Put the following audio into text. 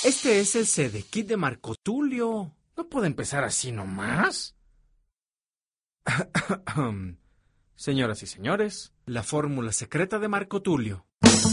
Este es el CD-Kit de Marco Tulio. ¿No puede empezar así nomás? Señoras y señores, la fórmula secreta de Marco Tulio.